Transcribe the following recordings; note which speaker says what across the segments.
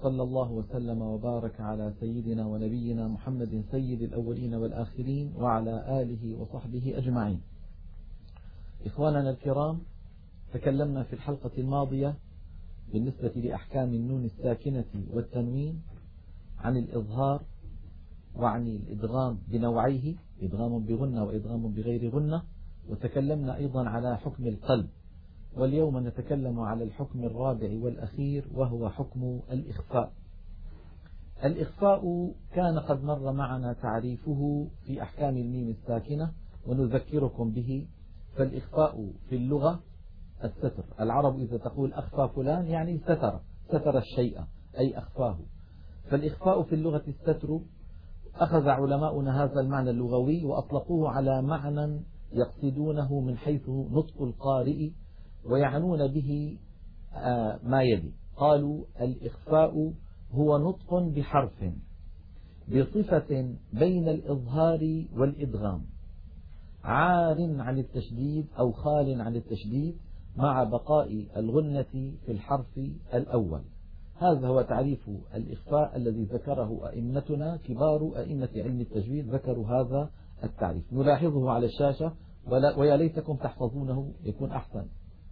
Speaker 1: وصلى الله وسلم وبارك على سيدنا ونبينا محمد سيد الأولين والآخرين وعلى آله وصحبه أجمعين. إخواننا الكرام، تكلمنا في الحلقة الماضية بالنسبة لأحكام النون الساكنة والتنوين عن الإظهار وعن الإدغام بنوعيه، إدغام بغنة وإدغام بغير غنة، وتكلمنا أيضا على حكم القلب. واليوم نتكلم على الحكم الرابع والأخير وهو حكم الإخفاء. الإخفاء كان قد مر معنا تعريفه في أحكام الميم الساكنة ونذكركم به. فالإخفاء في اللغة الستر. العرب إذا تقول أخفى فلان يعني ستر الشيء أي أخفاه. فالإخفاء في اللغة الستر. أخذ علماؤنا هذا المعنى اللغوي وأطلقوه على معنى يقصدونه من حيث نطق القارئ ويعنون به ما يلي. قالوا الإخفاء هو نطق بحرف بصفة بين الإظهار والإدغام عار عن التشديد أو خال عن التشديد مع بقاء الغنة في الحرف الأول. هذا هو تعريف الإخفاء الذي ذكره أئمتنا كبار أئمة علم التجويد، ذكروا هذا التعريف. نلاحظه على الشاشة ويا ليتكم تحفظونه يكون أحسن.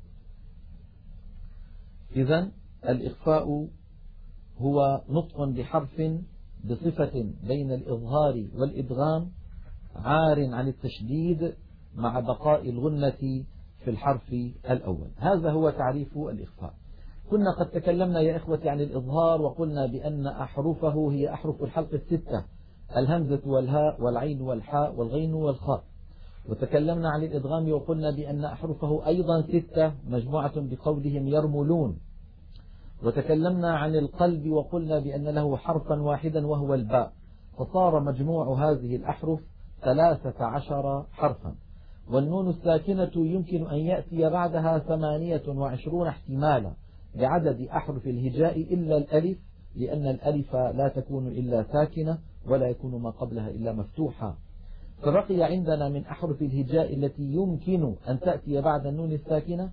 Speaker 1: إذن الإخفاء هو نطق بحرف بصفة بين الإظهار والإدغام عار عن التشديد مع بقاء الغنة في الحرف الأول. هذا هو تعريف الإخفاء. كنا قد تكلمنا يا إخوتي عن الإظهار وقلنا بأن أحرفه هي أحرف الحلق الستة: الهمزة والهاء والعين والحاء والغين والخاء. وتكلمنا عن الإدغام وقلنا بأن أحرفه أيضا ستة مجموعة بقولهم يرملون. وتكلمنا عن القلب وقلنا بأن له حرفا واحدا وهو الباء، فصار مجموع هذه الأحرف 13 حرفا. والنون الساكنة يمكن أن يأتي بعدها 28 احتمالا بعدد أحرف الهجاء إلا الألف، لأن الألف لا تكون إلا ساكنة ولا يكون ما قبلها إلا مفتوحة. فبقي عندنا من أحرف الهجاء التي يمكن أن تأتي بعد النون الساكنة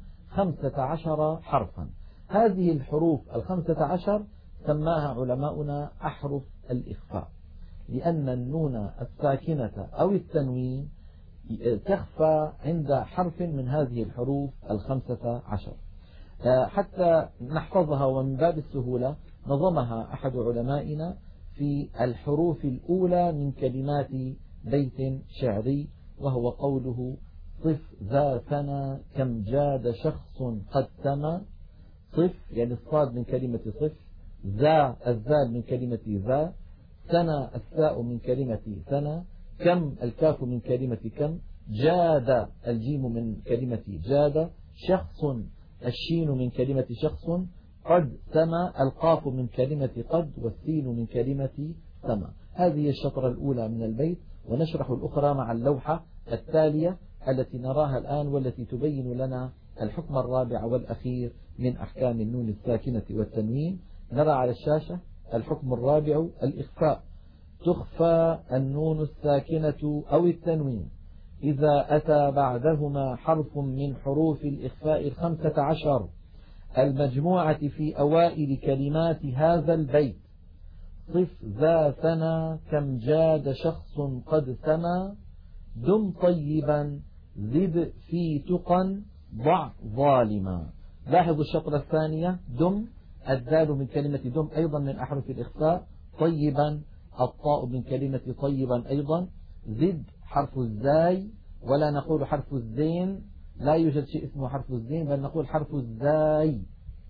Speaker 1: 15 حرفا. هذه الحروف 15 سماها علماؤنا أحرف الإخفاء، لأن النون الساكنة أو التنوين تخفى عند حرف من هذه الحروف 15. حتى نحفظها ومن باب السهولة نظمها أحد علمائنا في الحروف الأولى من كلمات بيت شعري، وهو قوله: صف ذا ثنى كم جاد شخص قد سما. صف يعني الصاد من كلمة صف، ذا الذال من كلمة ذا، ثنى الثاء من كلمة ثنى، كم الكاف من كلمة كم، جاد الجيم من كلمة جاد، شخص الشين من كلمة شخص، قد سما القاف من كلمة قد والسين من كلمة سما. هذه الشطرة الأولى من البيت، ونشرح الأخرى مع اللوحة التالية التي نراها الآن والتي تبين لنا الحكم الرابع والأخير من أحكام النون الساكنة والتنوين. نرى على الشاشة الحكم الرابع: الإخفاء. تخفى النون الساكنة أو التنوين إذا أتى بعدهما حرف من حروف الإخفاء 15 المجموعة في أوائل كلمات هذا البيت: صف ذا ثنى كم جاد شخص قد سما، دم طيبا زد في تقى ضع ظالما. لاحظوا الشطرة الثانية: دم الدال من كلمة دم أيضا من أحرف الإخفاء، طيبا الطاء من كلمة طيبا أيضا، زد حرف الزاي ولا نقول حرف الزين، لا يوجد شيء اسمه حرف الزين بل نقول حرف الزاي.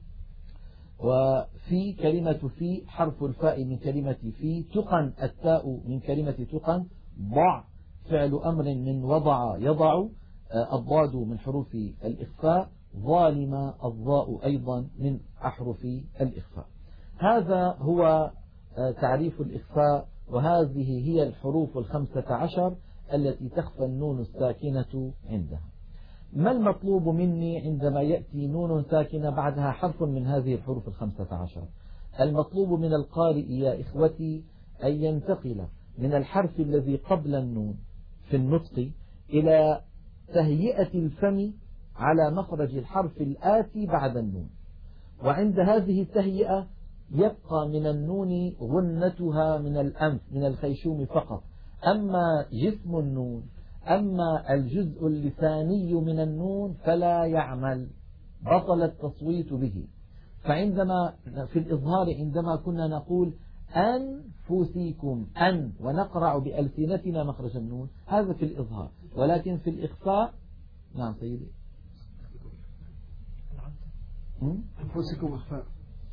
Speaker 1: وفي كلمة في حرف الفاء من كلمة في، تقن التاء من كلمة تقن، ضع فعل أمر من وضع يضع، الضاد من حروف الإخفاء، ظالم الضاء أيضا من أحرف الإخفاء. هذا هو تعريف الإخفاء، وهذه هي الحروف 15 التي تخفى النون الساكنة عندها. ما المطلوب مني عندما يأتي نون ساكنة بعدها حرف من هذه الحروف 15؟ المطلوب من القارئ يا إخوتي أن ينتقل من الحرف الذي قبل النون في النطق إلى تهيئة الفم على مخرج الحرف الآتي بعد النون، وعند هذه التهيئة يبقى من النون غنتها من الأنف من الخيشوم فقط. أما جسم النون، أما الجزء اللساني من النون فلا يعمل، بطل التصويت به. فعندما في الإظهار عندما كنا نقول أنفسكم أن ونقرع بألسنتنا مخرج النون، هذا في الإظهار. ولكن في الإخفاء، نعم سيدي،
Speaker 2: أنفسكم أخفاء.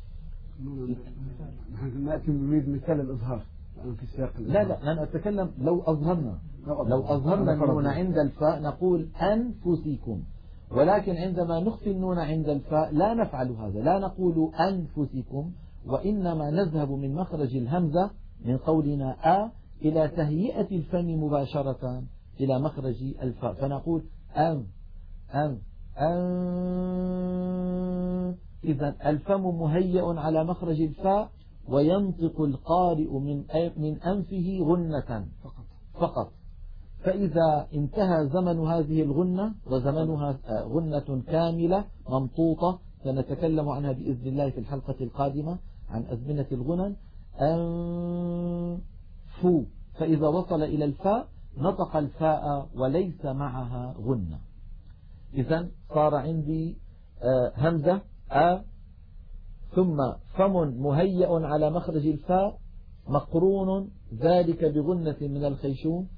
Speaker 2: نأتي بمثال الإظهار في سياق
Speaker 1: لا أنا أتكلم لو أظهرنا النون عند الفاء نقول أنفسكم، ولكن عندما نخفي النون عند الفاء لا نفعل هذا، لا نقول أنفسكم، وإنما نذهب من مخرج الهمزة من قولنا إلى تهيئة الفم مباشرة إلى مخرج الفاء، فنقول أن. إذا الفم مهيئ على مخرج الفاء، وينطق القارئ من أنفه غنة فقط. فإذا انتهى زمن هذه الغنة، وزمنها غنة كاملة ممطوطة سنتكلم عنها بإذن الله في الحلقة القادمة عن أزمنة الغنن، أنفو، فإذا وصل إلى الفاء نطق الفاء وليس معها غنة. إذن صار عندي همزة ثم فم مهيئ على مخرج الفاء مقرون ذلك بغنة من الخيشوم،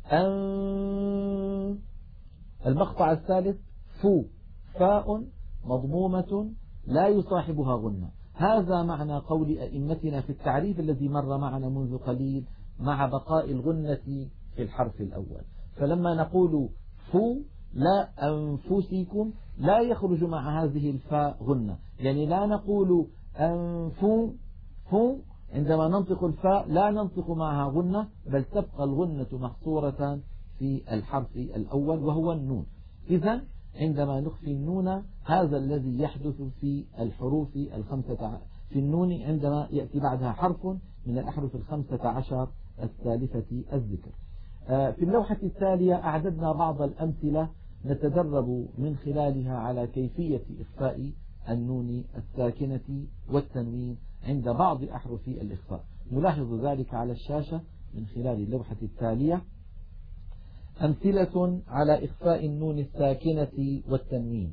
Speaker 1: المقطع الثالث فو، فاء مضمومة لا يصاحبها غنة. هذا معنى قول أئمتنا في التعريف الذي مر معنا منذ قليل مع بقاء الغنة في الحرف الأول. فلما نقول فو لا أنفسكم لا يخرج مع هذه الفاء غنة، يعني لا نقول أنفو فو عندما ننطق الفاء لا ننطق معها غنة، بل تبقى الغنة محصورة في الحرف الأول وهو النون. إذن عندما نخفي النون هذا الذي يحدث في الحروف الخمسة في النون عندما يأتي بعدها حرف من الأحرف 15 الثالثة الذكر. في اللوحة التالية أعددنا بعض الأمثلة نتدرب من خلالها على كيفية إخفاء النون الساكنة والتنوين عند بعض أحرف الإخفاء. نلاحظ ذلك على الشاشة من خلال اللوحة التالية. أمثلة على إخفاء النون الساكنة والتنوين: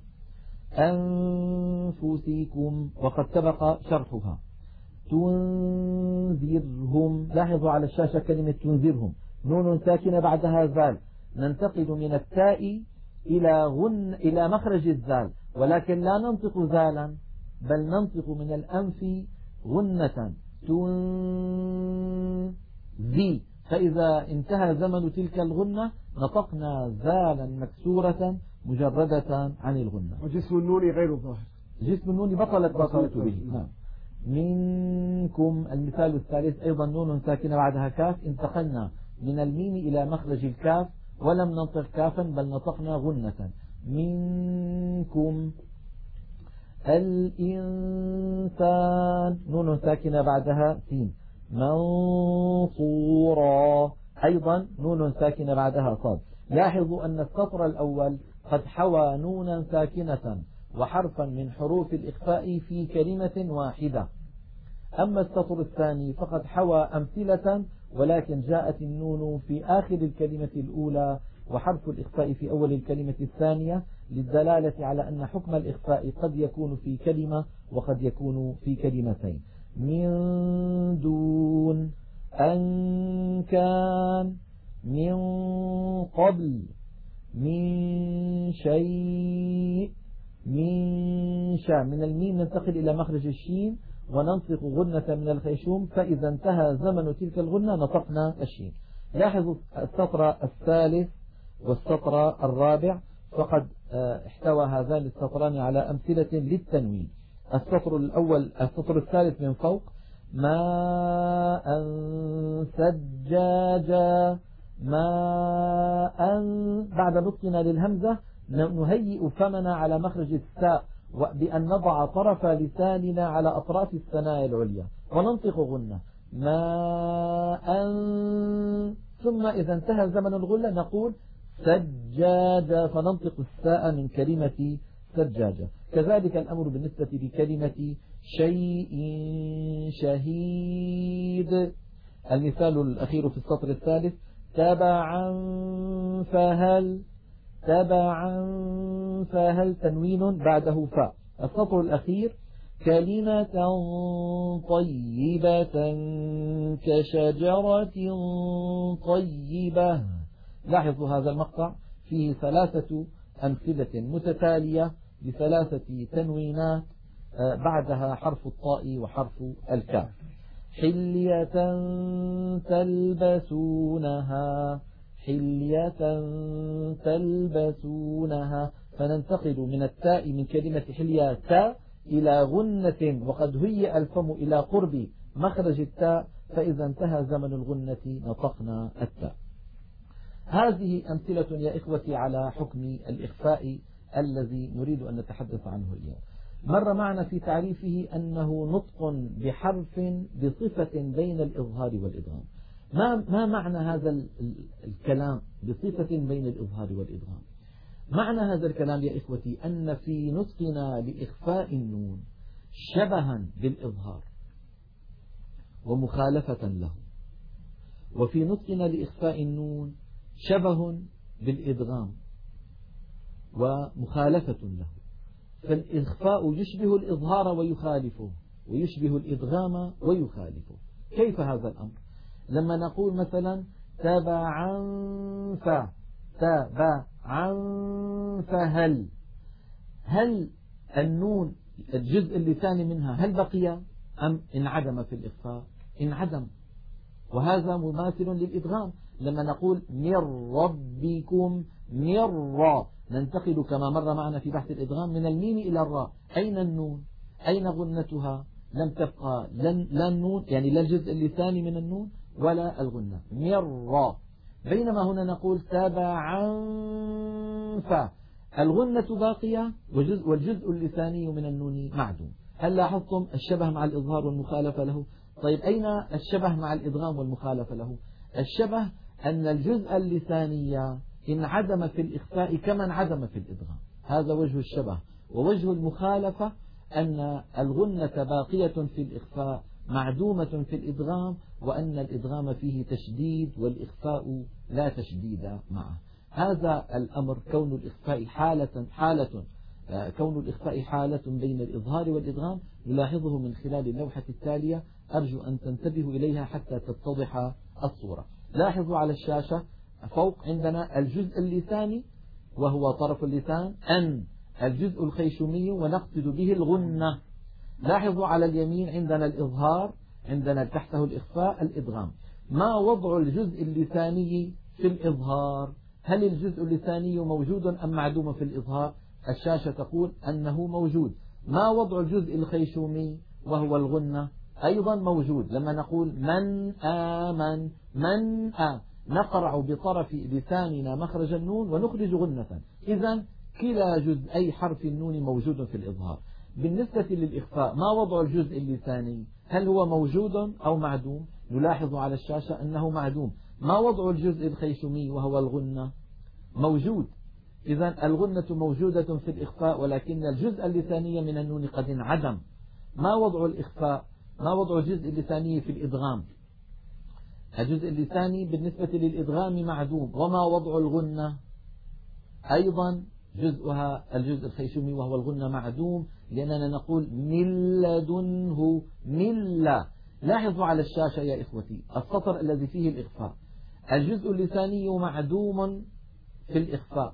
Speaker 1: أنفسكم، وقد سبق شرحها. تنذرهم، لاحظوا على الشاشة كلمة تنذرهم، نون ساكنة بعدها زال، ننتقل من التاء إلى مخرج الزال، ولكن لا ننطق زالا بل ننطق من الأنف غنة تنذي، فإذا انتهى زمن تلك الغنة نطقنا زالا مكسورة مجردة عن الغنة.
Speaker 2: وجسم النون غير الظاهر،
Speaker 1: جسم النون بطلت التصويت به. منكم، المثال الثالث أيضا نون ساكنة بعدها كاف، انتقلنا من الميم إلى مخرج الكاف ولم ننطق كافا بل نطقنا غنة. منكم. الإنسان، نون ساكنة بعدها سين. منصورا، أيضا نون ساكنة بعدها صاد. لاحظوا أن السطر الأول قد حوى نونا ساكنة وحرفا من حروف الإخفاء في كلمة واحدة، أما السطر الثاني فقد حوى أمثلة ولكن جاءت النون في آخر الكلمة الأولى وحرف الإخفاء في أول الكلمة الثانية، للدلالة على أن حكم الإخفاء قد يكون في كلمة وقد يكون في كلمتين. من دون، أن كان، من قبل، من شيء، من شاء. من الميم ننتقل إلى مخرج الشين وننطق غنة من الخيشوم، فإذا انتهى زمن تلك الغنة نطقنا الشين. لاحظوا السطر الثالث والسطر الرابع فقد احتوى هذان السطران على أمثلة للتنوين. السطر الثالث من فوق: ماء سجاجا، ماء، بعد نطقنا للهمزة نهيئ فمنا على مخرج الساء بأن نضع طرف لساننا على أطراف الثنايا العليا وننطق غنة ماء، ثم إذا انتهى زمن الغنة نقول سجاجة فننطق الساء من كلمة سجاجة. كذلك الأمر بالنسبة لكلمة شيء شهيد. المثال الأخير في السطر الثالث تبعا فهل، تبعا فهل تنوين بعده فاء. السطر الأخير كلمة طيبة كشجرة طيبة. لاحظوا هذا المقطع فيه 3 أمثلة متتالية ب3 تنوينات بعدها حرف الطاء وحرف الكاف. حلية تلبسونها، حلية تلبسونها. فننتقل من التاء من كلمة حلية تاء إلى غنة، وقد هيئ الفم إلى قرب مخرج التاء، فإذا انتهى زمن الغنة نطقنا التاء. هذه أمثلة يا إخوتي على حكم الإخفاء الذي نريد أن نتحدث عنه اليوم. مر معنا في تعريفه أنه نطق بحرف بصفة بين الإظهار والإدغام. ما معنى هذا الكلام بصفة بين الإظهار والإدغام؟ معنى هذا الكلام يا إخوتي أن في نطقنا لإخفاء النون شبها بالإظهار ومخالفة له، وفي نطقنا لإخفاء النون شبه بالإدغام ومخالفة له. فالإخفاء يشبه الإظهار ويخالفه، ويشبه الإدغام ويخالفه. كيف هذا الأمر؟ لما نقول مثلا تبعا تبعا فهل، هل النون الجزء اللساني منها هل بقي أم انعدم في الإخفاء؟ انعدم، وهذا مماثل للإدغام. لما نقول من ربكم من را، ننتقل كما مر معنا في بحث الإدغام من الميم إلى الراء. أين النون؟ أين غنتها؟ لم تبقى لا النون، يعني لا الجزء اللساني من النون ولا الغنة، من را. بينما هنا نقول تبعا فالغنة باقية والجزء اللساني من النون معدوم. هل لاحظتم الشبه مع الإظهار والمخالفة له؟ طيب أين الشبه مع الإدغام والمخالفة له؟ الشبه أن الجزء اللساني انعدم في الإخفاء كما انعدم في الإدغام، هذا وجه الشبه. ووجه المخالفة أن الغنة باقية في الإخفاء معدومة في الإدغام، وأن الإدغام فيه تشديد والإخفاء لا تشديد معه. هذا الأمر كون الإخفاء كون الإخفاء حالة بين الإظهار والإدغام نلاحظه من خلال اللوحة التالية، أرجو أن تنتبهوا إليها حتى تتضح الصورة. لاحظوا على الشاشة فوق عندنا الجزء اللساني وهو طرف اللسان، أن الجزء الخيشومي ونقصد به الغنة. لاحظوا على اليمين عندنا الإظهار، عندنا تحته الإخفاء الإدغام. ما وضع الجزء اللساني في الإظهار؟ هل الجزء اللساني موجود أم معدوم في الإظهار؟ الشاشة تقول أنه موجود. ما وضع الجزء الخيشومي وهو الغنة؟ أيضا موجود. لما نقول من آمن من نقرع بطرف لساننا مخرج النون ونخرج غنة. إذن كلا جزءي حرف النون موجود في الإظهار. بالنسبة للإخفاء ما وضع الجزء اللساني؟ هل هو موجود أو معدوم؟ نلاحظ على الشاشة أنه معدوم. ما وضع الجزء الخيشومي وهو الغنة؟ موجود. إذن الغنة موجودة في الإخفاء، ولكن الجزء اللساني من النون قد انعدم. ما وضع الإخفاء؟ ما وضع الجزء اللساني في الإدغام؟ الجزء اللساني بالنسبة للإدغام معدوم. وما وضع الغنة؟ أيضا جزءها الجزء الخيشومي وهو الغنة معدوم، لأننا نقول من لدنه ملة. لاحظوا على الشاشة يا إخوتي السطر الذي فيه الإخفاء، الجزء اللساني معدوم في الإخفاء،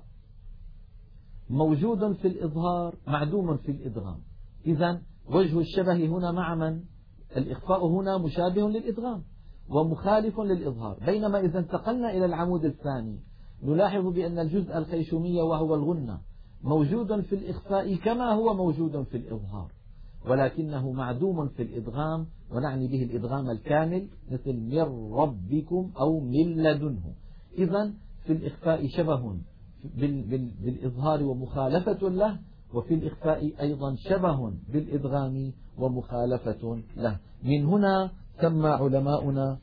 Speaker 1: موجود في الإظهار، معدوم في الإدغام. إذن وجه الشبه هنا مع من؟ الإخفاء هنا مشابه للإدغام ومخالف للإظهار. بينما إذا انتقلنا إلى العمود الثاني نلاحظ بأن الجزء الخيشومي وهو الغنة موجود في الإخفاء كما هو موجود في الإظهار، ولكنه معدوم في الإدغام، ونعني به الإدغام الكامل مثل من ربكم أو من لدنه. إذن في الإخفاء شبه بالإظهار ومخالفة له، وفي الإخفاء أيضا شبه بالإدغام ومخالفة له. من هنا سمى علماؤنا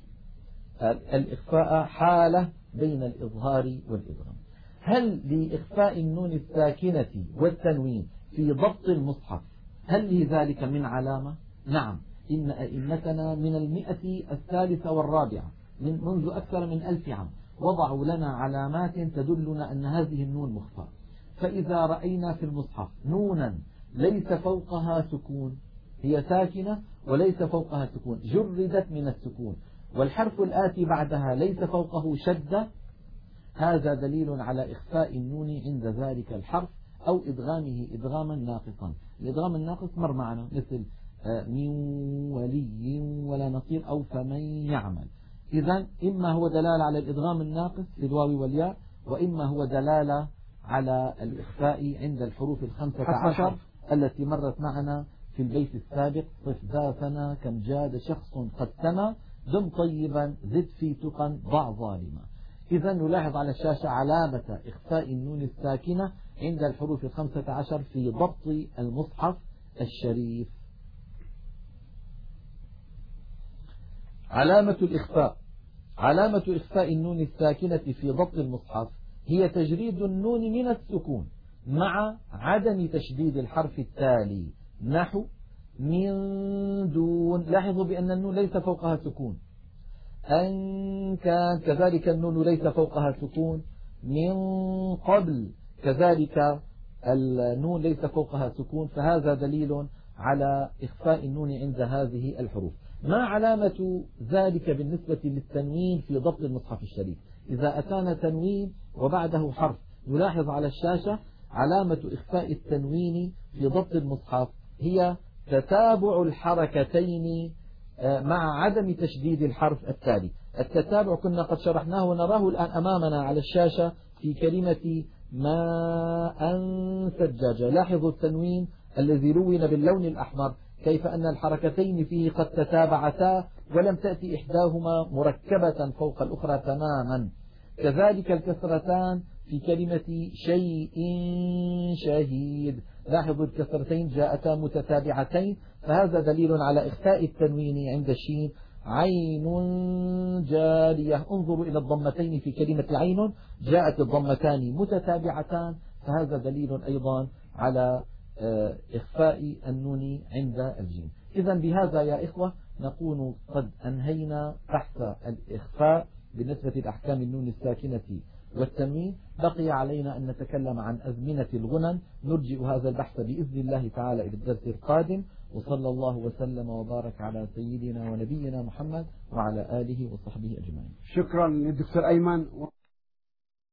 Speaker 1: الإخفاء حالة بين الإظهار والإدغام. هل لإخفاء النون الساكنة والتنوين في ضبط المصحف هل لذلك من علامة؟ نعم، إن أئمتنا من 103 والرابعة منذ أكثر من 1000 عام وضعوا لنا علامات تدلنا أن هذه النون مخفاة. فإذا رأينا في المصحف نونا ليس فوقها سكون، هي ساكنة وليس فوقها سكون، جردت من السكون، والحرف الآتي بعدها ليس فوقه شدة، هذا دليل على إخفاء النون عند ذلك الحرف أو إدغامه إدغاما ناقصا. الإدغام الناقص مر معنا مثل من ولي ولا نصير أو فمن يعمل. إذن إما هو دلالة على الإدغام الناقص في الواو والياء، وإما هو دلالة على الإخفاء عند الحروف 15 التي مرت معنا في البيت السابق. صف ذاتنا كم جاد شخص قد سما، دم طيبا زد في تقا ضع ظالما. إذا نلاحظ على الشاشة علامة إخفاء النون الساكنة عند الحروف 15 في ضبط المصحف الشريف. علامة الإخفاء، علامة إخفاء النون الساكنة في ضبط المصحف هي تجريد النون من السكون مع عدم تشديد الحرف التالي، نحو من دون. لاحظوا بأن النون ليس فوقها سكون. أن كان كذلك النون ليس فوقها سكون. من قبل كذلك النون ليس فوقها سكون، فهذا دليل على إخفاء النون عند هذه الحروف. ما علامة ذلك بالنسبة للتنوين في ضبط المصحف الشريف؟ إذا أتانا تنوين وبعده حرف نلاحظ على الشاشة علامة إخفاء التنوين في ضبط المصحف هي تتابع الحركتين مع عدم تشديد الحرف التالي. التتابع كنا قد شرحناه ونراه الآن أمامنا على الشاشة في كلمة ماء ثجاجة. لاحظوا التنوين الذي لون باللون الأحمر كيف أن الحركتين فيه قد تتابعتا ولم تأتي إحداهما مركبة فوق الأخرى تماما. كذلك الكسرتان في كلمة شيء شهيد، لاحظوا الكسرتين جاءتا متتابعتين، فهذا دليل على إخفاء التنوين عند الشين. عين جارية، انظروا إلى الضمتين في كلمة عين جاءت الضمتان متتابعتان، فهذا دليل أيضا على إخفاء النون عند الجيم. إذا بهذا يا إخوة نكون قد أنهينا بحث الإخفاء بالنسبة لأحكام النون الساكنة والتنوين. بقي علينا أن نتكلم عن أزمنة الغنن، نرجئ هذا البحث بإذن الله تعالى إلى الدرس القادم. وصلى الله وسلم وبارك على سيدنا ونبينا محمد وعلى آله وصحبه أجمعين.
Speaker 2: شكرا للدكتور أيمن.